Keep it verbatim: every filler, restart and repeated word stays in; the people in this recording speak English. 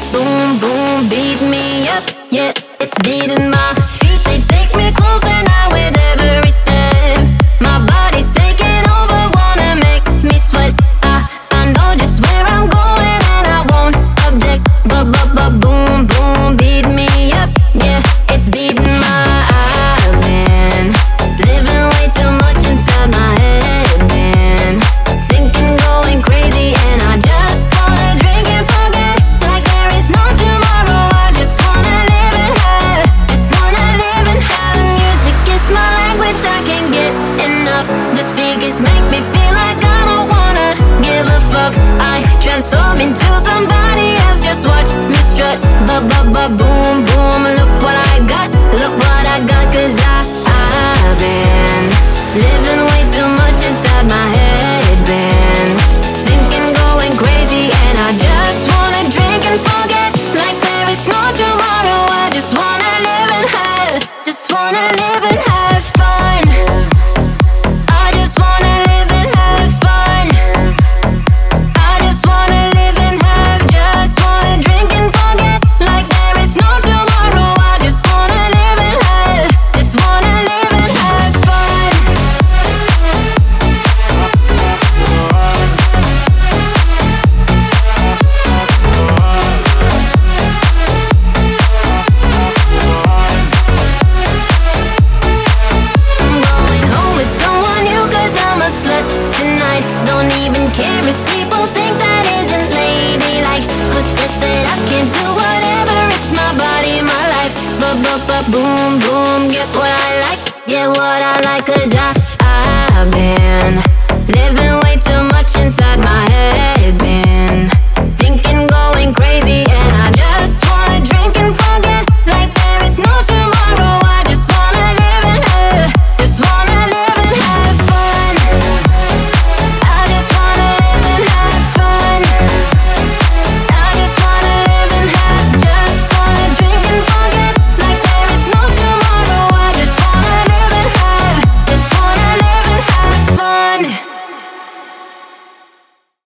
Boom, boom, beat me up. Yeah, it's beating my feet. They take me closer now with every step. My body's taking over, wanna make me sweat. I, I know just where I'm going and I won't object. But, but, but, boom, boom, beat me up. Yeah, it's beating my I've been living way too much inside my head, man. Thinking, going crazy, and I just wanna drink and forget. Like there is no tomorrow. I just wanna live in hell. Just wanna live in hell. Music is my language, I can't get enough. The speakers make me feel like I don't wanna give a fuck. I transform into somebody else, just watch me strut. Ba ba ba boom boom, look what I got, look what I got. Cause I, I've been living way too much inside my head, man. Thinking, going crazy, and I just wanna drink and forget. Like there is no tomorrow. I just wanna live in hell. Just wanna live and have fun. I just wanna live and have fun. I just wanna live and have, just wanna drink and forget. Like there is no tomorrow. I just wanna live in hell. Just wanna live and have fun. I'm going home with someone new, cause I'm a slut tonight. Don't even care if people think that isn't ladylike. Who says that I can't do whatever? It's my body, my life. But, but, but, boom, boom, get what I like. Get what I like, cause I, I've been living way too much inside my head, man.